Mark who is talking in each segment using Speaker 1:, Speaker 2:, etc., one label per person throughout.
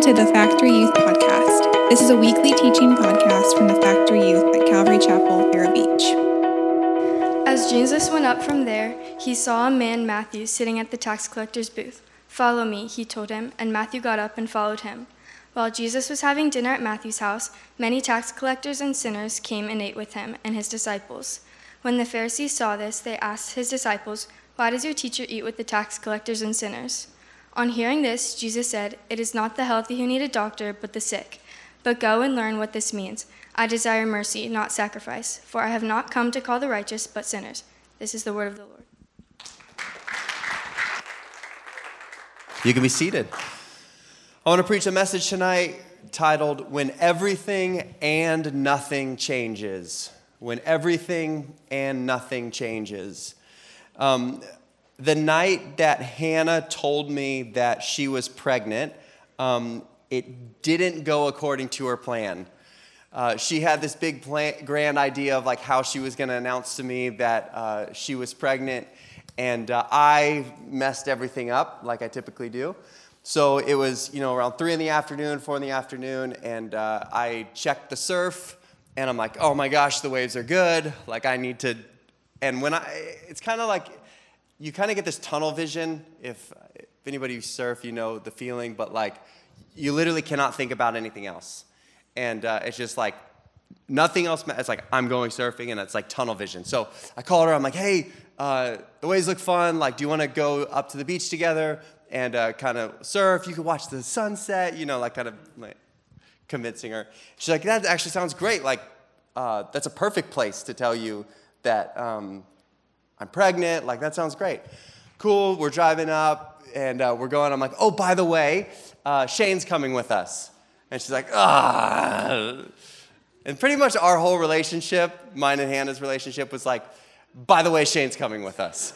Speaker 1: to the Factory Youth Podcast. This is a weekly teaching podcast from the Factory Youth at Calvary Chapel, Vero Beach.
Speaker 2: As Jesus went up from there, he saw a man, Matthew, sitting at the tax collector's booth. "Follow me," he told him, and Matthew got up and followed him. While Jesus was having dinner at Matthew's house, many tax collectors and sinners came and ate with him and his disciples. When the Pharisees saw this, they asked his disciples, "Why does your teacher eat with the tax collectors and sinners?" On hearing this, Jesus said, "It is not the healthy who need a doctor, but the sick. But go and learn what this means. I desire mercy, not sacrifice, for I have not come to call the righteous, but sinners." This is the word of the Lord.
Speaker 3: You can be seated. I want to preach a message tonight titled, When Everything and Nothing Changes. When Everything and Nothing Changes. The night that Hannah told me that she was pregnant, it didn't go according to her plan. She had this big grand idea of like how she was going to announce to me that she was pregnant, and I messed everything up like I typically do. So it was, around 3 in the afternoon, 4 in the afternoon, and I checked the surf, and I'm like, oh my gosh, the waves are good. Like I need to, and it's kind of like, you kind of get this tunnel vision. If anybody surf, you know the feeling, but like you literally cannot think about anything else. And it's just like nothing else. It's like I'm going surfing, and it's like tunnel vision. So I called her. I'm like, hey, the waves look fun. Like, do you want to go up to the beach together and kind of surf? You can watch the sunset, like kind of like convincing her. She's like, that actually sounds great. Like, that's a perfect place to tell you that I'm pregnant. Like, that sounds great. Cool, we're driving up, and we're going. I'm like, oh, by the way, Shane's coming with us. And she's like, ah. And pretty much our whole relationship, mine and Hannah's relationship, was like, by the way, Shane's coming with us.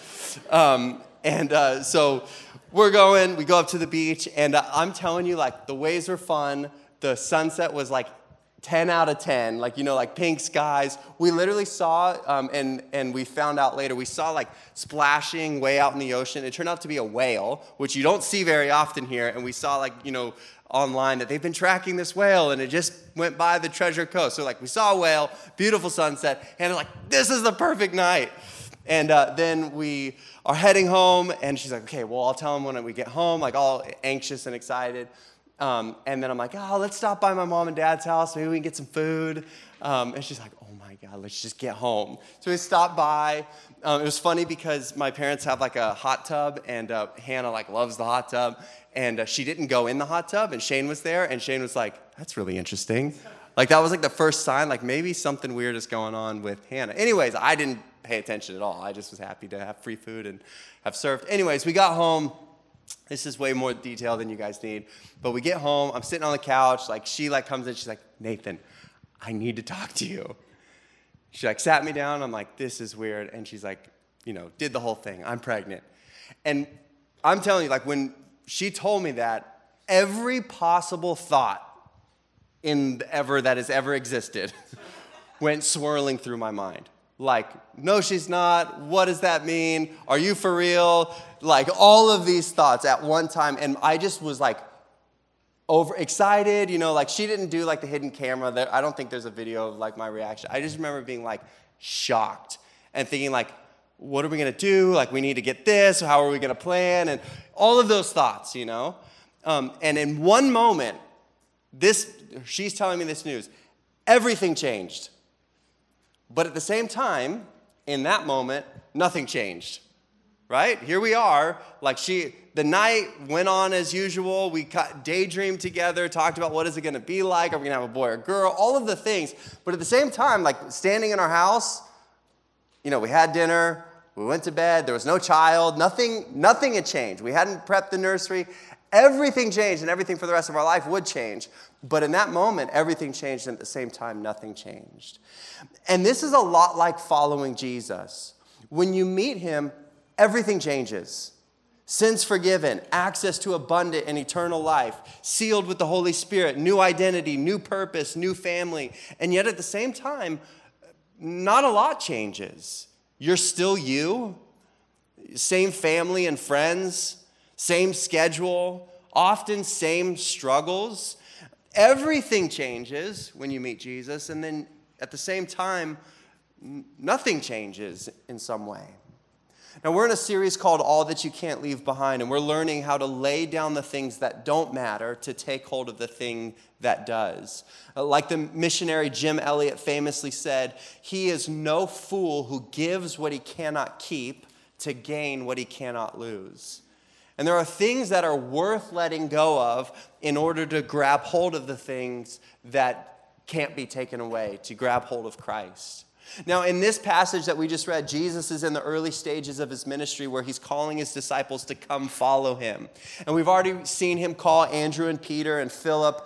Speaker 3: So we're going, we go up to the beach, and I'm telling you, like, the waves were fun. The sunset was like 10 out of 10, like pink skies. We literally saw, and we found out later, we saw like splashing way out in the ocean. It turned out to be a whale, which you don't see very often here. And we saw online that they've been tracking this whale, and it just went by the Treasure Coast. So we saw a whale, beautiful sunset, and this is the perfect night. And then we are heading home, and she's like, okay, well, I'll tell him when we get home, all anxious and excited. And then I'm like, let's stop by my mom and dad's house. Maybe we can get some food. And she's like, oh my God, let's just get home. So we stopped by. It was funny because my parents have a hot tub, and Hannah loves the hot tub. And she didn't go in the hot tub, and Shane was there. And Shane was like, that's really interesting. That was the first sign, maybe something weird is going on with Hannah. Anyways, I didn't pay attention at all. I just was happy to have free food and have surfed. Anyways, we got home. This is way more detail than you guys need. But we get home. I'm sitting on the couch. She comes in. She's like, Nathan, I need to talk to you. She sat me down. I'm like, this is weird. And she's like, did the whole thing. I'm pregnant. And I'm telling you, when she told me that, every possible thought that has ever existed went swirling through my mind. No, she's not. What does that mean? Are you for real? All of these thoughts at one time. And I just was overexcited. She didn't do the hidden camera. I don't think there's a video of my reaction. I just remember being shocked and thinking what are we going to do? We need to get this. How are we going to plan? And all of those thoughts, And in one moment, she's telling me this news. Everything changed. But at the same time, in that moment, nothing changed, right? Here we are, the night went on as usual. We daydreamed together, talked about what is it going to be like? Are we going to have a boy or girl? All of the things. But at the same time, standing in our house, we had dinner, we went to bed, there was no child, nothing had changed. We hadn't prepped the nursery. Everything changed, and everything for the rest of our life would change. But in that moment, everything changed, and at the same time, nothing changed. And this is a lot like following Jesus. When you meet him, everything changes. Sins forgiven, access to abundant and eternal life, sealed with the Holy Spirit, new identity, new purpose, new family. And yet at the same time, not a lot changes. You're still you, same family and friends, same schedule, often same struggles. Everything changes when you meet Jesus, and then at the same time, nothing changes in some way. Now, we're in a series called All That You Can't Leave Behind, and we're learning how to lay down the things that don't matter to take hold of the thing that does. Like the missionary Jim Elliot famously said, "He is no fool who gives what he cannot keep to gain what he cannot lose." And there are things that are worth letting go of in order to grab hold of the things that can't be taken away, to grab hold of Christ. Now, in this passage that we just read, Jesus is in the early stages of his ministry where he's calling his disciples to come follow him. And we've already seen him call Andrew and Peter and Philip,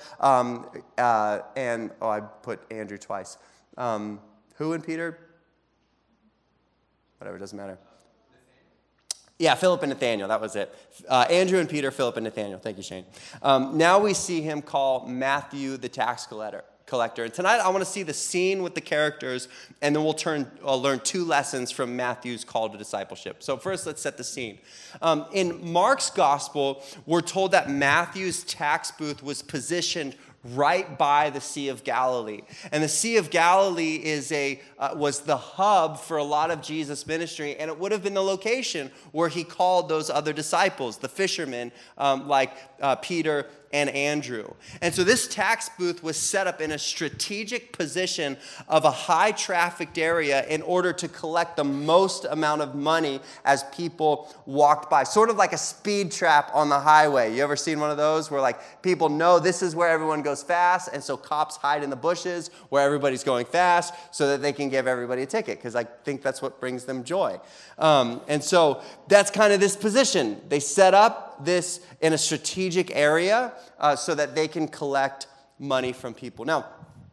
Speaker 3: I put Andrew twice. Who and Peter? Whatever, doesn't matter. Yeah, Philip and Nathaniel, that was it. Andrew and Peter, Philip and Nathaniel. Thank you, Shane. Now we see him call Matthew the tax collector. And tonight I want to see the scene with the characters, and then we'll learn 2 lessons from Matthew's call to discipleship. So first, let's set the scene. In Mark's gospel, we're told that Matthew's tax booth was positioned right by the Sea of Galilee. And the Sea of Galilee was the hub for a lot of Jesus' ministry, and it would have been the location where he called those other disciples, the fishermen, like Peter and Andrew. And so this tax booth was set up in a strategic position of a high-trafficked area in order to collect the most amount of money as people walked by. Sort of like a speed trap on the highway. You ever seen one of those where like people know this is where everyone goes fast, and so cops hide in the bushes where everybody's going fast so that they can give everybody a ticket, because I think that's what brings them joy. And so that's kind of this position. They set up this in a strategic area so that they can collect money from people. Now,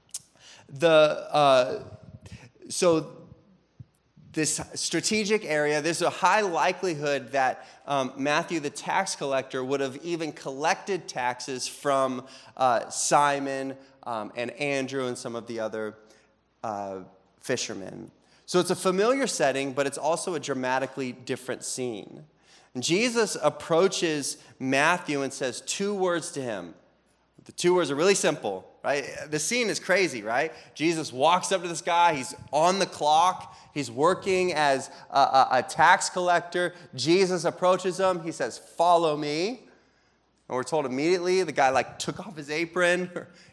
Speaker 3: so this strategic area, there's a high likelihood that Matthew the tax collector would have even collected taxes from Simon and Andrew and some of the other fishermen. So it's a familiar setting, but it's also a dramatically different scene. And Jesus approaches Matthew and says 2 words to him. The 2 words are really simple, right? The scene is crazy, right? Jesus walks up to this guy. He's on the clock. He's working as a tax collector. Jesus approaches him. He says, "Follow me." And we're told immediately the guy took off his apron,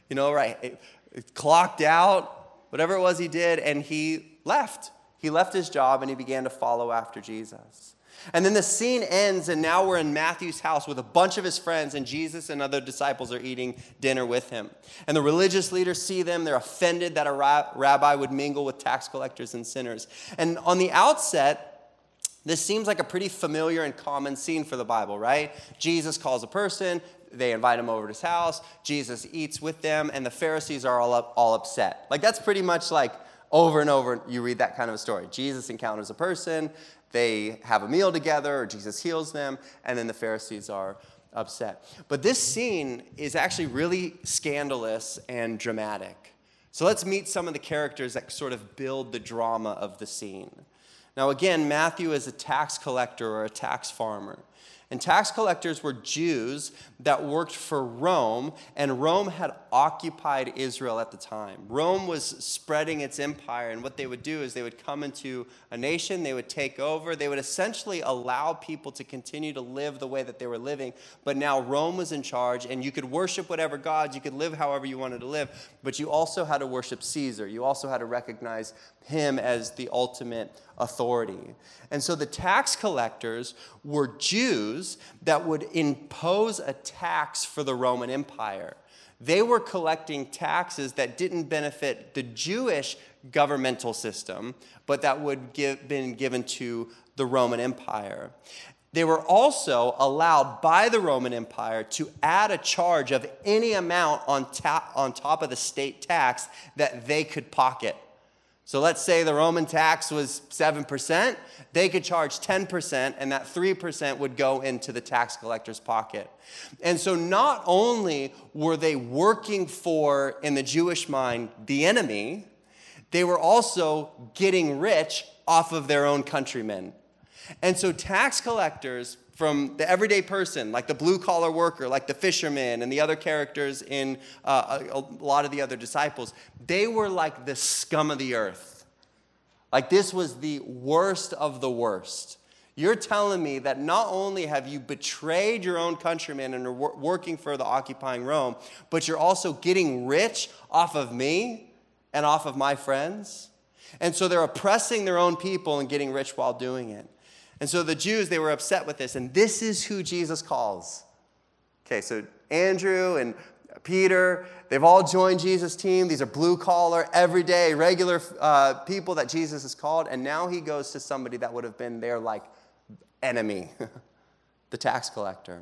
Speaker 3: clocked out, whatever it was he did, and he left. He left his job and he began to follow after Jesus. And then the scene ends, and now we're in Matthew's house with a bunch of his friends, and Jesus and other disciples are eating dinner with him. And the religious leaders see them. They're offended that a rabbi would mingle with tax collectors and sinners. And on the outset, this seems like a pretty familiar and common scene for the Bible, right? Jesus calls a person. They invite him over to his house. Jesus eats with them, and the Pharisees are all upset. That's pretty much over and over, you read that kind of a story. Jesus encounters a person. They have a meal together, or Jesus heals them, and then the Pharisees are upset. But this scene is actually really scandalous and dramatic. So let's meet some of the characters that sort of build the drama of the scene. Now again, Matthew is a tax collector or a tax farmer. And tax collectors were Jews that worked for Rome, and Rome had occupied Israel at the time. Rome was spreading its empire, and what they would do is they would come into a nation, they would take over, they would essentially allow people to continue to live the way that they were living, but now Rome was in charge, and you could worship whatever gods, you could live however you wanted to live, but you also had to worship Caesar. You also had to recognize him as the ultimate authority. And so the tax collectors were Jews that would impose a tax for the Roman Empire. They were collecting taxes that didn't benefit the Jewish governmental system, but that would been given to the Roman Empire. They were also allowed by the Roman Empire to add a charge of any amount on top of the state tax that they could pocket. So let's say the Roman tax was 7%, they could charge 10%, and that 3% would go into the tax collector's pocket. And so not only were they working for, in the Jewish mind, the enemy, they were also getting rich off of their own countrymen. And so tax collectors from the everyday person, like the blue-collar worker, like the fisherman and the other characters in a lot of the other disciples. They were like the scum of the earth. Like this was the worst of the worst. You're telling me that not only have you betrayed your own countrymen and are working for the occupying Rome, but you're also getting rich off of me and off of my friends? And so they're oppressing their own people and getting rich while doing it. And so the Jews, they were upset with this, and this is who Jesus calls. Okay, so Andrew and Peter, they've all joined Jesus' team. These are blue-collar, everyday, regular people that Jesus has called, and now he goes to somebody that would have been their, like, enemy, the tax collector.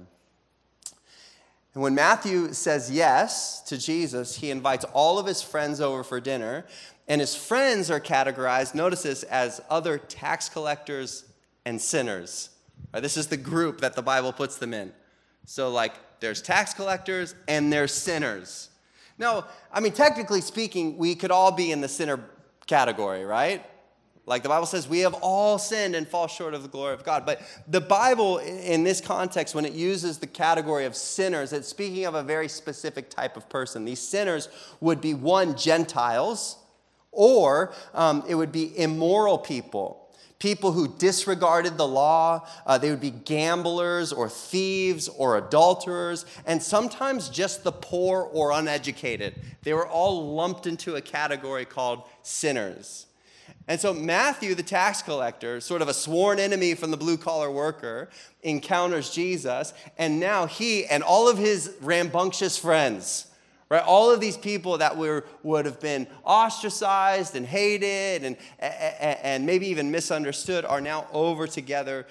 Speaker 3: And when Matthew says yes to Jesus, he invites all of his friends over for dinner, and his friends are categorized, notice this, as other tax collectors and sinners. Right, this is the group that the Bible puts them in. So like there's tax collectors and there's sinners. Now, I mean, technically speaking, we could all be in the sinner category, right? Like the Bible says, we have all sinned and fall short of the glory of God. But the Bible, in this context, when it uses the category of sinners, it's speaking of a very specific type of person. These sinners would be, one, Gentiles, or it would be immoral people. People who disregarded the law. They would be gamblers or thieves or adulterers, and sometimes just the poor or uneducated. They were all lumped into a category called sinners. And so Matthew, the tax collector, sort of a sworn enemy from the blue-collar worker, encounters Jesus, and now he and all of his rambunctious friends, right? All of these people that would have been ostracized and hated and maybe even misunderstood are now over together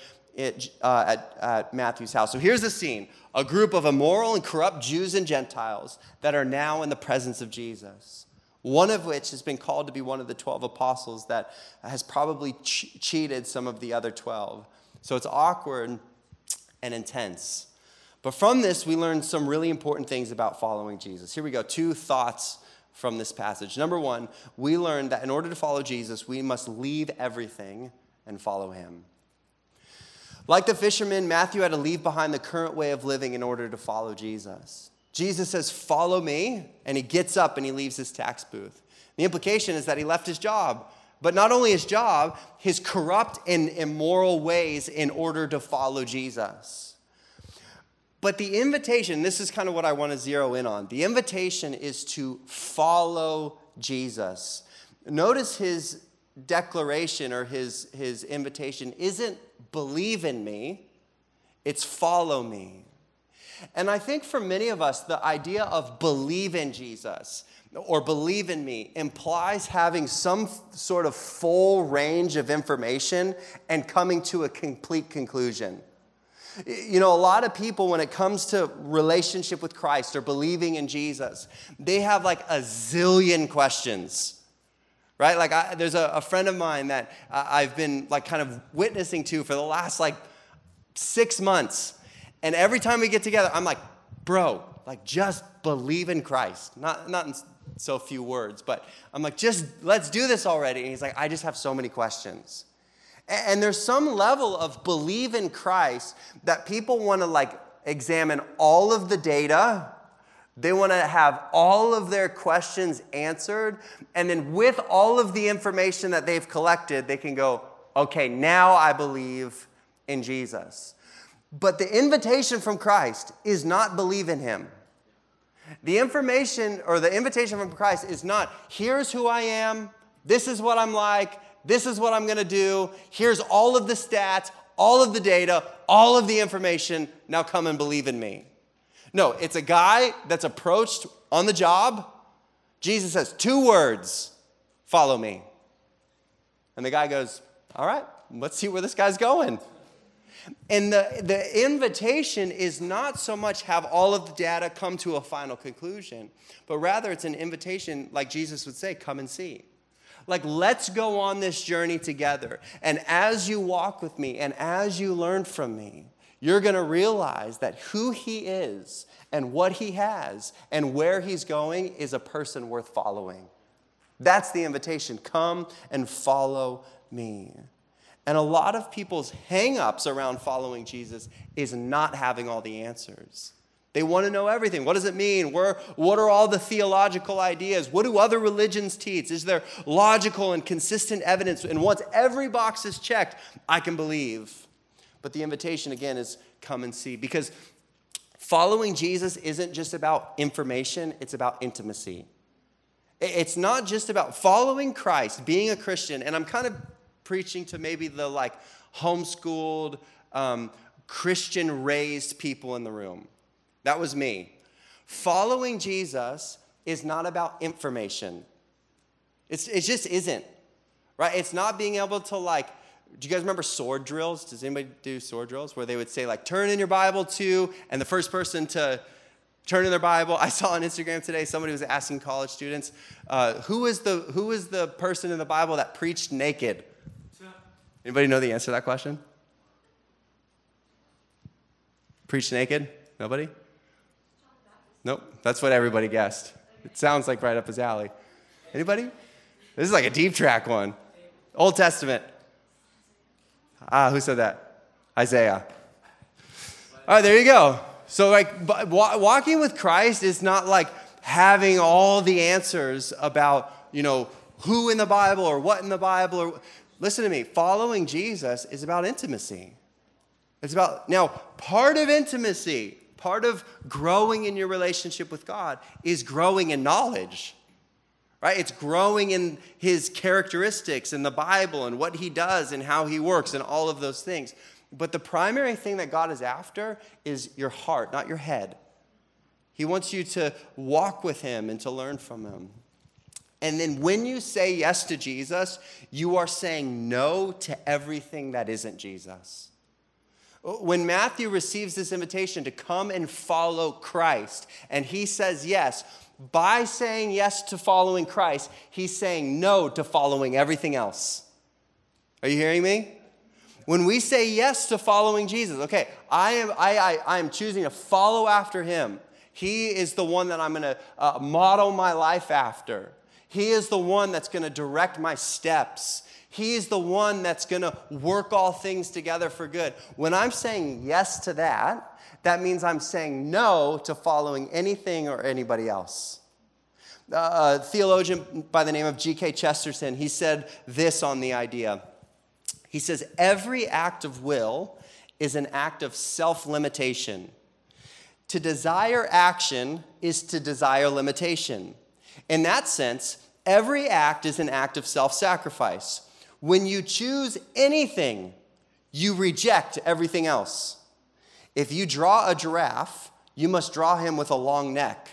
Speaker 3: at Matthew's house. So here's the scene. A group of immoral and corrupt Jews and Gentiles that are now in the presence of Jesus. One of which has been called to be one of the 12 apostles that has probably cheated some of the other 12. So it's awkward and intense. But from this, we learn some really important things about following Jesus. Here we go, 2 thoughts from this passage. Number 1, we learn that in order to follow Jesus, we must leave everything and follow him. Like the fishermen, Matthew had to leave behind the current way of living in order to follow Jesus. Jesus says, follow me, and he gets up and he leaves his tax booth. The implication is that he left his job, but not only his job, his corrupt and immoral ways in order to follow Jesus. But the invitation, this is kind of what I want to zero in on. The invitation is to follow Jesus. Notice his declaration or his invitation isn't believe in me, it's follow me. And I think for many of us, the idea of believe in Jesus or believe in me implies having some sort of full range of information and coming to a complete conclusion. You know, a lot of people, when it comes to relationship with Christ or believing in Jesus, they have like a zillion questions, right? Like there's a friend of mine that I've been like kind of witnessing to for the last like 6 months. And every time we get together, I'm like, bro, like just believe in Christ. Not in so few words, but I'm like, just let's do this already. And he's like, I just have so many questions. And there's some level of believe in Christ that people want to like examine all of the data. They want to have all of their questions answered. And then with all of the information that they've collected, they can go, okay, now I believe in Jesus. But the invitation from Christ is not believe in him. The information or the invitation from Christ is not, here's who I am, this is what I'm like, this is what I'm going to do, here's all of the stats, all of the data, all of the information, now come and believe in me. No, it's a guy that's approached on the job. Jesus says 2 words, follow me. And the guy goes, all right, let's see where this guy's going. And the invitation is not so much have all of the data come to a final conclusion, but rather it's an invitation, like Jesus would say, come and see. Like, let's go on this journey together. And as you walk with me and as you learn from me, you're going to realize that who he is and what he has and where he's going is a person worth following. That's the invitation. Come and follow me. And a lot of people's hang-ups around following Jesus is not having all the answers. They want to know everything. What does it mean? What are all the theological ideas? What do other religions teach? Is there logical and consistent evidence? And once every box is checked, I can believe. But the invitation, again, is come and see. Because following Jesus isn't just about information, it's about intimacy. It's not just about following Christ, being a Christian. And I'm kind of preaching to maybe the homeschooled, Christian-raised people in the room. That was me. Following Jesus is not about information. It just isn't, right? It's not being able to do you guys remember sword drills? Does anybody do sword drills where they would say turn in your Bible to, and the first person to turn in their Bible? I saw on Instagram today somebody was asking college students, who is the person in the Bible that preached naked? Anybody know the answer to that question? Preached naked? Nobody? Nope, that's what everybody guessed. It sounds like right up his alley. Anybody? This is like a deep track one. Old Testament. Who said that? Isaiah. All right, there you go. So walking with Christ is not having all the answers about, who in the Bible or what in the Bible. Listen to me, following Jesus is about intimacy. It's about, now, part of intimacy, part of growing in your relationship with God is growing in knowledge, right? It's growing in his characteristics in the Bible and what he does and how he works and all of those things. But the primary thing that God is after is your heart, not your head. He wants you to walk with him and to learn from him. And then when you say yes to Jesus, you are saying no to everything that isn't Jesus. When Matthew receives this invitation to come and follow Christ, and he says yes, by saying yes to following Christ, he's saying no to following everything else. Are you hearing me? When we say yes to following Jesus, okay, I am choosing to follow after him. He is the one that I'm going to model my life after. He is the one that's going to direct my steps. He is the one that's going to work all things together for good. When I'm saying yes to that, that means I'm saying no to following anything or anybody else. A theologian by the name of G.K. Chesterton, he said this on the idea. He says, every act of will is an act of self-limitation. To desire action is to desire limitation. In that sense, every act is an act of self-sacrifice. When you choose anything, you reject everything else. If you draw a giraffe, you must draw him with a long neck.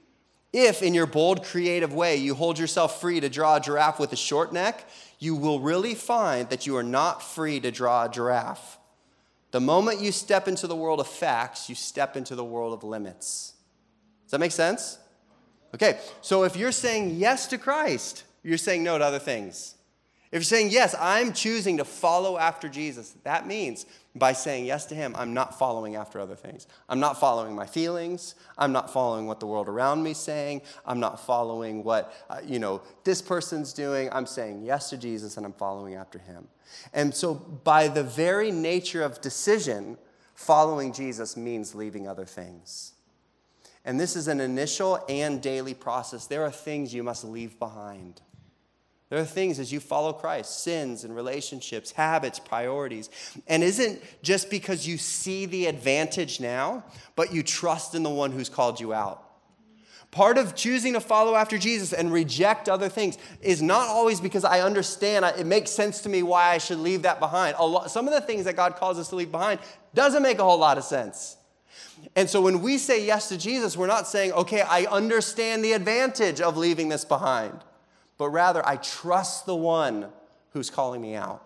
Speaker 3: If, in your bold, creative way, you hold yourself free to draw a giraffe with a short neck, you will really find that you are not free to draw a giraffe. The moment you step into the world of facts, you step into the world of limits. Does that make sense? Okay, so if you're saying yes to Christ, you're saying no to other things. If you're saying, yes, I'm choosing to follow after Jesus, that means by saying yes to him, I'm not following after other things. I'm not following my feelings. I'm not following what the world around me is saying. I'm not following what, this person's doing. I'm saying yes to Jesus, and I'm following after him. And so by the very nature of decision, following Jesus means leaving other things. And this is an initial and daily process. There are things you must leave behind. There are things as you follow Christ, sins and relationships, habits, priorities. And isn't just because you see the advantage now, but you trust in the one who's called you out. Part of choosing to follow after Jesus and reject other things is not always because I understand, it makes sense to me why I should leave that behind. Some of the things that God calls us to leave behind doesn't make a whole lot of sense. And so when we say yes to Jesus, we're not saying, okay, I understand the advantage of leaving this behind. But rather, I trust the one who's calling me out.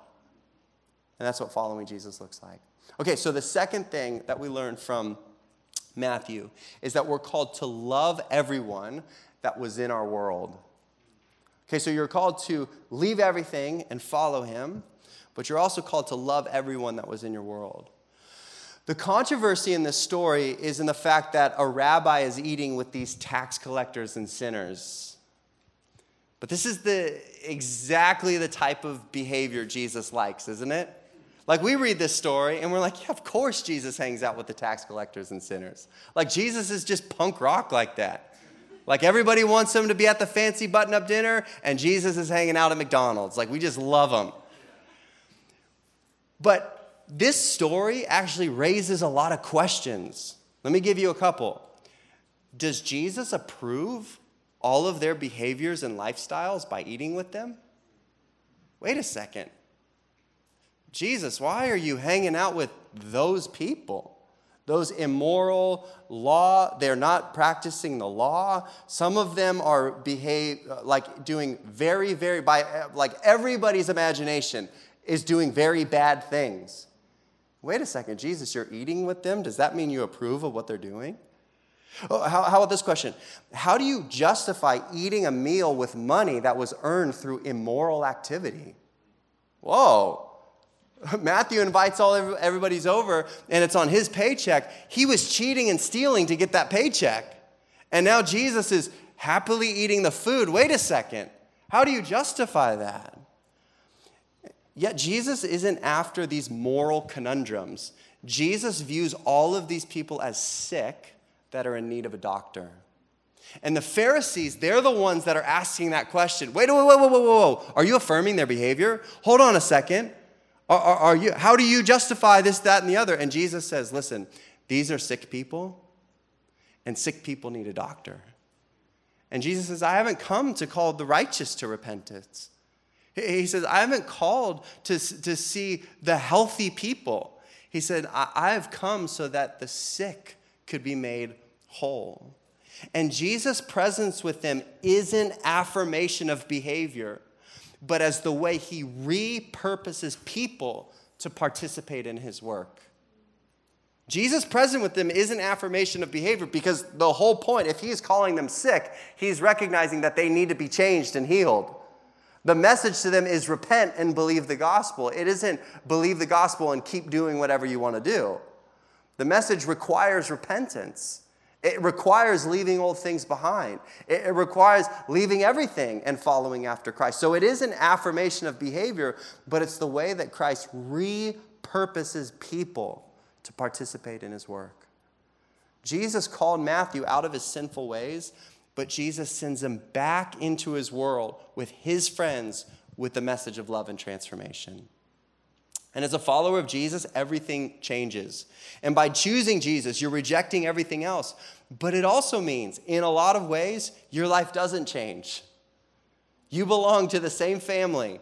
Speaker 3: And that's what following Jesus looks like. Okay, so the second thing that we learn from Matthew is that we're called to love everyone that was in our world. Okay, so you're called to leave everything and follow him, but you're also called to love everyone that was in your world. The controversy in this story is in the fact that a rabbi is eating with these tax collectors and sinners. But this is exactly the type of behavior Jesus likes, isn't it? Like, we read this story and we're like, yeah, of course Jesus hangs out with the tax collectors and sinners. Like, Jesus is just punk rock like that. Like, everybody wants him to be at the fancy button-up dinner, and Jesus is hanging out at McDonald's. Like, we just love him. But this story actually raises a lot of questions. Let me give you a couple. Does Jesus approve all of their behaviors and lifestyles by eating with them? Wait a second. Jesus, why are you hanging out with those people? Those immoral law, they're not practicing the law. Some of them are doing very, very, like everybody's imagination is doing very bad things. Wait a second, Jesus, you're eating with them? Does that mean you approve of what they're doing? Oh, how about this question? How do you justify eating a meal with money that was earned through immoral activity? Whoa. Matthew invites everybody's over, and it's on his paycheck. He was cheating and stealing to get that paycheck. And now Jesus is happily eating the food. Wait a second. How do you justify that? Yet Jesus isn't after these moral conundrums. Jesus views all of these people as sick that are in need of a doctor. And the Pharisees, they're the ones that are asking that question. Wait, whoa. Are you affirming their behavior? Hold on a second. How do you justify this, that, and the other? And Jesus says, listen, these are sick people, and sick people need a doctor. And Jesus says, I haven't come to call the righteous to repentance. He says, I haven't called to see the healthy people. He said, I have come so that the sick could be made whole. And Jesus' presence with them isn't affirmation of behavior, but as the way he repurposes people to participate in his work. Jesus present with them is an affirmation of behavior because the whole point, if he's calling them sick, he's recognizing that they need to be changed and healed. The message to them is repent and believe the gospel. It isn't believe the gospel and keep doing whatever you want to do. The message requires repentance. It requires leaving old things behind. It requires leaving everything and following after Christ. So it is an affirmation of behavior, but it's the way that Christ repurposes people to participate in his work. Jesus called Matthew out of his sinful ways, but Jesus sends him back into his world with his friends with the message of love and transformation. And as a follower of Jesus, everything changes. And by choosing Jesus, you're rejecting everything else. But it also means, in a lot of ways, your life doesn't change. You belong to the same family.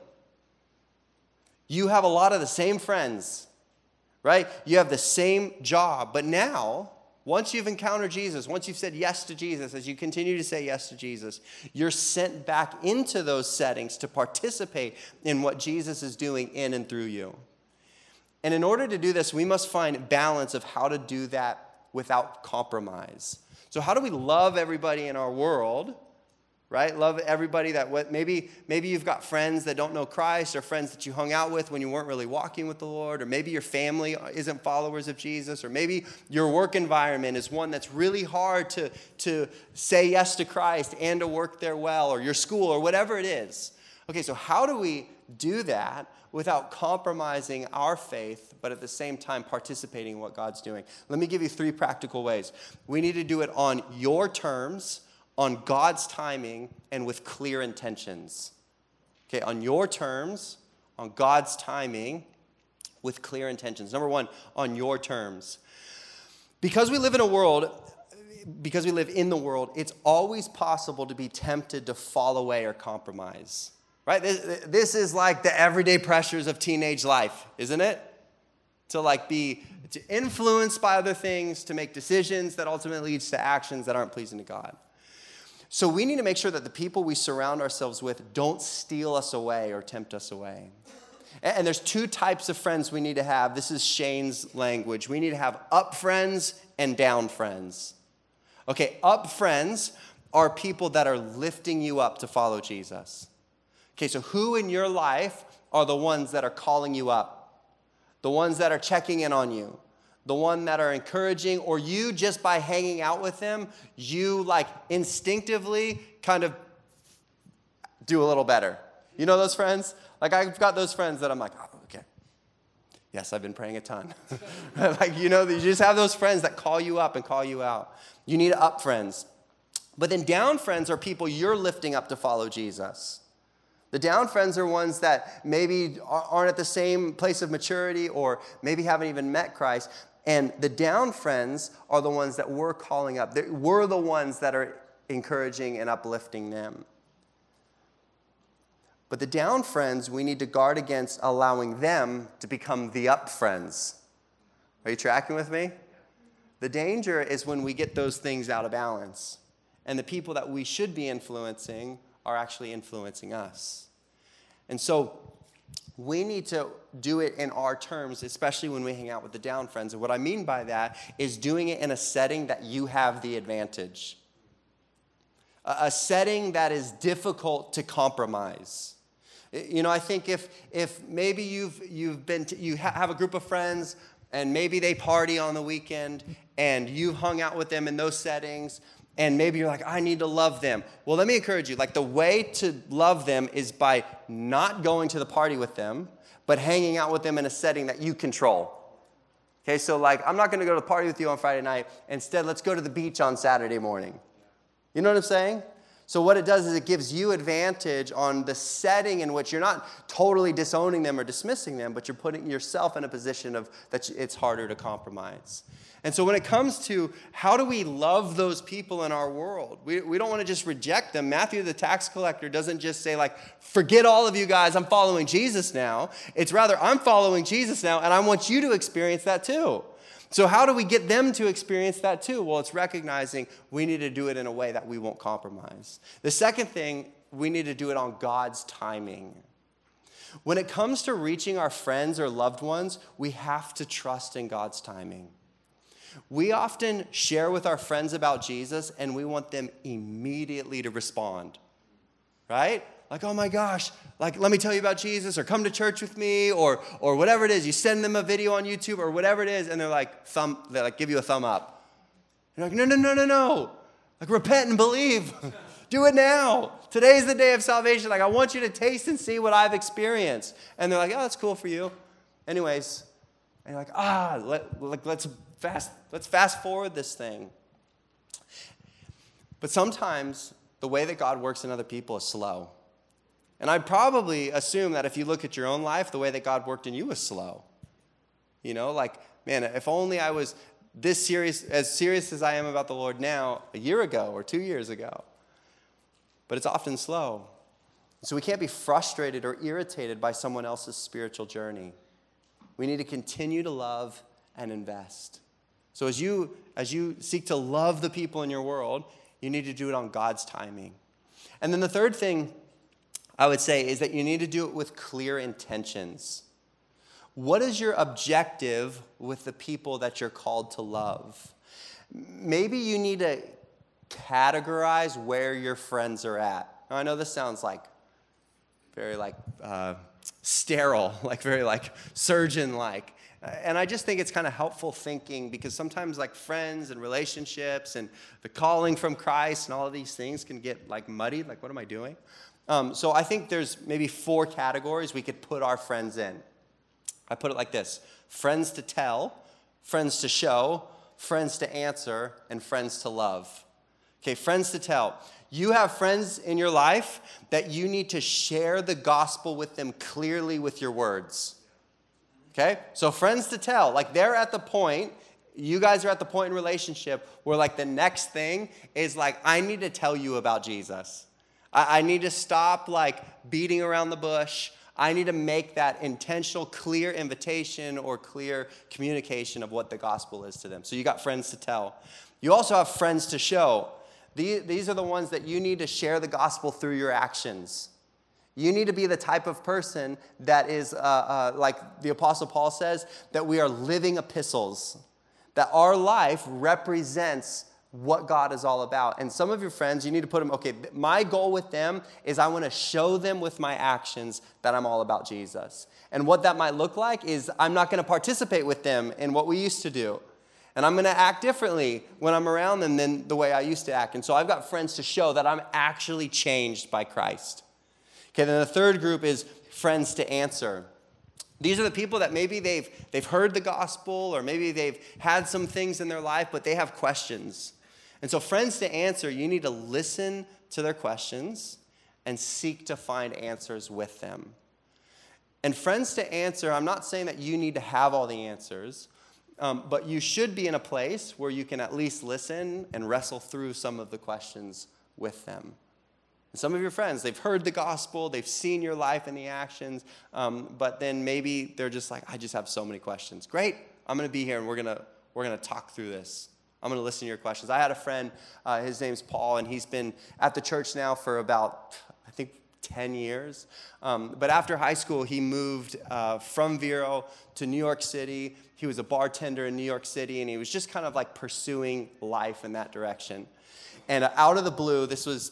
Speaker 3: You have a lot of the same friends, right? You have the same job. But now, once you've encountered Jesus, once you've said yes to Jesus, as you continue to say yes to Jesus, you're sent back into those settings to participate in what Jesus is doing in and through you. And in order to do this, we must find balance of how to do that without compromise. So how do we love everybody in our world, right? Love everybody that maybe you've got friends that don't know Christ or friends that you hung out with when you weren't really walking with the Lord, or maybe your family isn't followers of Jesus, or maybe your work environment is one that's really hard to say yes to Christ and to work there well, or your school, or whatever it is. Okay, so how do we do that without compromising our faith, but at the same time participating in what God's doing? Let me give you 3 practical ways. We need to do it on your terms, on God's timing, and with clear intentions. Okay, on your terms, on God's timing, with clear intentions. Number 1, on your terms. Because we live in the world, it's always possible to be tempted to fall away or compromise. Right? This is like the everyday pressures of teenage life, isn't it? To influenced by other things, to make decisions that ultimately leads to actions that aren't pleasing to God. So we need to make sure that the people we surround ourselves with don't steal us away or tempt us away. And there's 2 types of friends we need to have. This is Shane's language. We need to have up friends and down friends. Okay, up friends are people that are lifting you up to follow Jesus. Okay, so who in your life are the ones that are calling you up? The ones that are checking in on you? The one that are encouraging, or you just by hanging out with them, you instinctively kind of do a little better. You know those friends? I've got those friends that I'm like, oh, okay. Yes, I've been praying a ton. Like, you just have those friends that call you up and call you out. You need up friends. But then down friends are people you're lifting up to follow Jesus. The down friends are ones that maybe aren't at the same place of maturity or maybe haven't even met Christ. And the down friends are the ones that we're calling up. We're the ones that are encouraging and uplifting them. But the down friends, we need to guard against allowing them to become the up friends. Are you tracking with me? The danger is when we get those things out of balance. And the people that we should be influencing are actually influencing us. And so we need to do it in our terms, especially when we hang out with the down friends. And what I mean by that is doing it in a setting that you have the advantage. A setting that is difficult to compromise. I think if maybe you have a group of friends and maybe they party on the weekend and you've hung out with them in those settings, and maybe you're like, I need to love them. Well, let me encourage you. Like, the way to love them is by not going to the party with them, but hanging out with them in a setting that you control. Okay, so like, I'm not going to go to the party with you on Friday night. Instead, let's go to the beach on Saturday morning. You know what I'm saying? So what it does is it gives you advantage on the setting in which you're not totally disowning them or dismissing them, but you're putting yourself in a position of that it's harder to compromise. And so when it comes to how do we love those people in our world, we don't want to just reject them. Matthew the tax collector doesn't just say like, forget all of you guys, I'm following Jesus now. It's rather, I'm following Jesus now, and I want you to experience that too. So how do we get them to experience that too? Well, it's recognizing we need to do it in a way that we won't compromise. The second thing, we need to do it on God's timing. When it comes to reaching our friends or loved ones, we have to trust in God's timing. We often share with our friends about Jesus and we want them immediately to respond, right? Like, oh my gosh, like, let me tell you about Jesus, or come to church with me, or whatever it is. You send them a video on YouTube or whatever it is, and they're like, give you a thumb up. You're like, no. Like, repent and believe. Do it now. Today's the day of salvation. Like, I want you to taste and see what I've experienced. And they're like, oh, that's cool for you. Anyways, and you're like, let's fast forward this thing. But sometimes the way that God works in other people is slow. And I'd probably assume that if you look at your own life, the way that God worked in you is slow. Like, man, if only I was this serious as I am about the Lord now, a year ago or 2 years ago. But it's often slow. So we can't be frustrated or irritated by someone else's spiritual journey. We need to continue to love and invest. So as you seek to love the people in your world, you need to do it on God's timing. And then the third thing I would say is that you need to do it with clear intentions. What is your objective with the people that you're called to love? Maybe you need to categorize where your friends are at. Now, I know this sounds like very sterile, very surgeon-like. And I just think it's kind of helpful thinking, because sometimes friends and relationships and the calling from Christ and all of these things can get muddied. What am I doing? So I think there's maybe 4 categories we could put our friends in. I put it like this: friends to tell, friends to show, friends to answer, and friends to love. Okay, friends to tell. You have friends in your life that you need to share the gospel with them clearly with your words. Okay? So friends to tell, they're at the point, you guys are at the point in relationship where the next thing is I need to tell you about Jesus. I need to stop beating around the bush. I need to make that intentional, clear invitation or clear communication of what the gospel is to them. So you got friends to tell. You also have friends to show. These are the ones that you need to share the gospel through your actions. You need to be the type of person that is, like the Apostle Paul says, that we are living epistles, that our life represents what God is all about. And some of your friends, you need to put them, okay, my goal with them is I want to show them with my actions that I'm all about Jesus. And what that might look like is I'm not going to participate with them in what we used to do. And I'm going to act differently when I'm around them than the way I used to act. And so I've got friends to show that I'm actually changed by Christ. Okay, then the third group is friends to answer. These are the people that maybe they've heard the gospel, or maybe they've had some things in their life, but they have questions. And so friends to answer, you need to listen to their questions and seek to find answers with them. And friends to answer, I'm not saying that you need to have all the answers, but you should be in a place where you can at least listen and wrestle through some of the questions with them. And some of your friends, they've heard the gospel, they've seen your life and the actions, but then maybe they're just like, I just have so many questions. Great, I'm going to be here, and we're gonna talk through this. I'm going to listen to your questions. I had a friend, his name's Paul, and he's been at the church now for about, I think, 10 years. But after high school, he moved from Vero to New York City. He was a bartender in New York City, and he was just kind of like pursuing life in that direction. And out of the blue, this was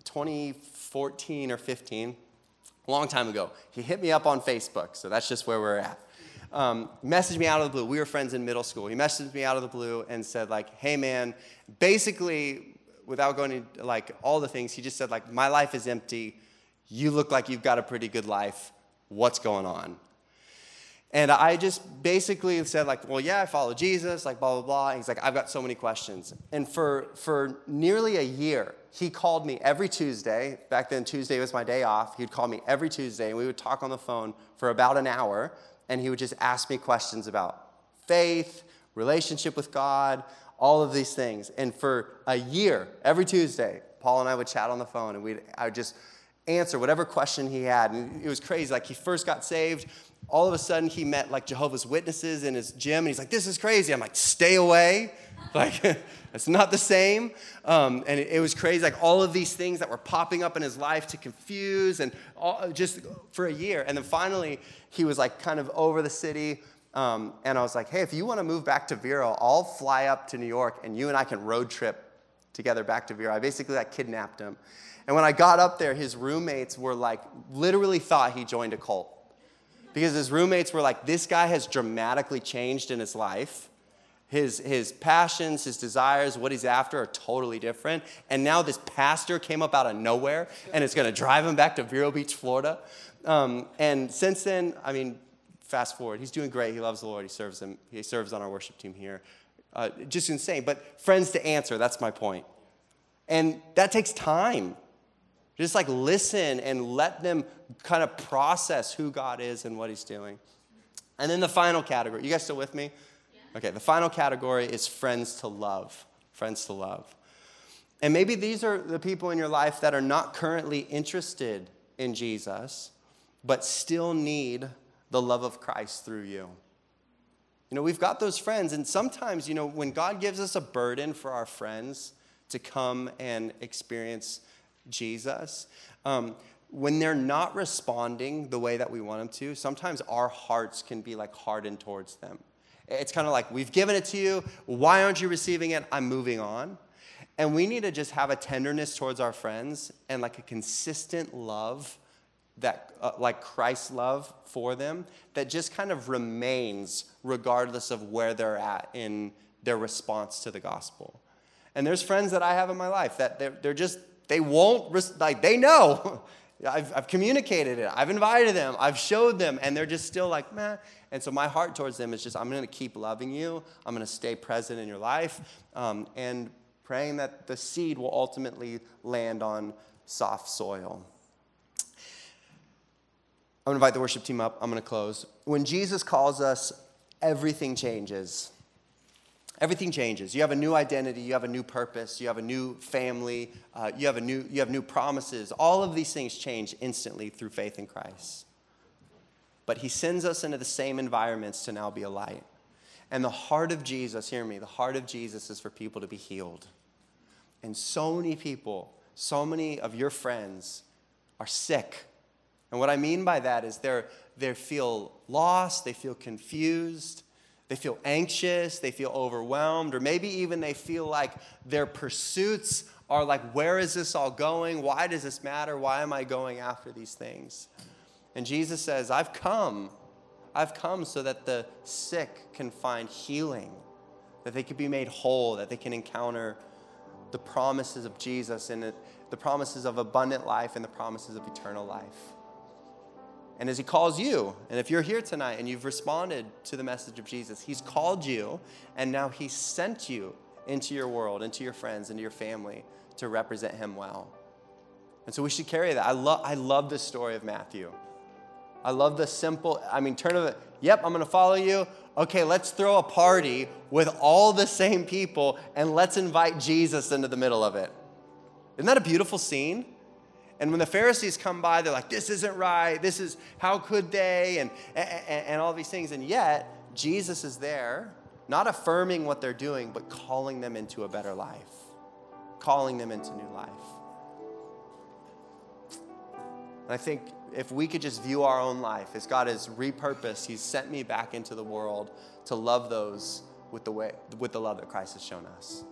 Speaker 3: 2014 or 15, a long time ago, he hit me up on Facebook, so that's just where we're at. Messaged me out of the blue. We were friends in middle school. He messaged me out of the blue and said, like, hey, man, basically, without going into, like, all the things, he just said, like, my life is empty. You look like you've got a pretty good life. What's going on? And I just basically said, like, well, yeah, I follow Jesus, like, blah, blah, blah. And he's like, I've got so many questions. And for nearly a year, he called me every Tuesday. Back then, Tuesday was my day off. He'd call me every Tuesday, and we would talk on the phone for about an hour. And he would just ask me questions about faith, relationship with God, all of these things. And for a year, every Tuesday, Paul and I would chat on the phone, and I would just answer whatever question he had. And it was crazy. Like, he first got saved. All of a sudden, he met, like, Jehovah's Witnesses in his gym, and he's like, this is crazy. I'm like, stay away. Like, it's not the same. And it was crazy. Like, all of these things that were popping up in his life to confuse, and just for a year. And then finally, he was, like, kind of over the city. And I was like, hey, if you want to move back to Vero, I'll fly up to New York, and you and I can road trip together back to Vero. I basically, like, kidnapped him. And when I got up there, his roommates were, like, literally thought he joined a cult. Because his roommates were like, this guy has dramatically changed in his life. His passions, his desires, what he's after are totally different. And now this pastor came up out of nowhere, and it's going to drive him back to Vero Beach, Florida. And since then, I mean, fast forward, he's doing great. He loves the Lord. He serves on our worship team here. Just insane. But friends to answer, that's my point. And that takes time. Just like listen and let them kind of process who God is and what he's doing. And then the final category. You guys still with me? Yeah. Okay, the final category is friends to love. Friends to love. And maybe these are the people in your life that are not currently interested in Jesus, but still need the love of Christ through you. You know, we've got those friends, and sometimes, you know, when God gives us a burden for our friends to come and experience Jesus, when they're not responding the way that we want them to, sometimes our hearts can be like hardened towards them. It's kind of like, we've given it to you. Why aren't you receiving it? I'm moving on. And we need to just have a tenderness towards our friends and like a consistent love that, like Christ's love for them, that just kind of remains regardless of where they're at in their response to the gospel. And there's friends that I have in my life that they're just, they won't, like, they know. I've communicated it. I've invited them. I've showed them. And they're just still like, meh. And so my heart towards them is just, I'm going to keep loving you. I'm going to stay present in your life. And praying that the seed will ultimately land on soft soil. I'm going to invite the worship team up. I'm going to close. When Jesus calls us, everything changes. Everything changes. You have a new identity. You have a new purpose. You have a new family. You have new promises. All of these things change instantly through faith in Christ. But he sends us into the same environments to now be a light. And the heart of Jesus, hear me, the heart of Jesus is for people to be healed. And so many people, so many of your friends are sick. And what I mean by that is they feel lost, they feel confused, they feel anxious, they feel overwhelmed, or maybe even they feel like their pursuits are like, where is this all going? Why does this matter? Why am I going after these things? And Jesus says, I've come so that the sick can find healing, that they can be made whole, that they can encounter the promises of Jesus and the promises of abundant life and the promises of eternal life. And as he calls you, and if you're here tonight and you've responded to the message of Jesus, he's called you, and now he sent you into your world, into your friends, into your family to represent him well. And so we should carry that. I love this story of Matthew. I love the simple, turn of it. Yep, I'm going to follow you. Okay, let's throw a party with all the same people, and let's invite Jesus into the middle of it. Isn't that a beautiful scene? And when the Pharisees come by, they're like, this isn't right. This is, how could they? And all these things. And yet, Jesus is there, not affirming what they're doing, but calling them into a better life. Calling them into new life. And I think if we could just view our own life as God has repurposed, he's sent me back into the world to love those with the love that Christ has shown us.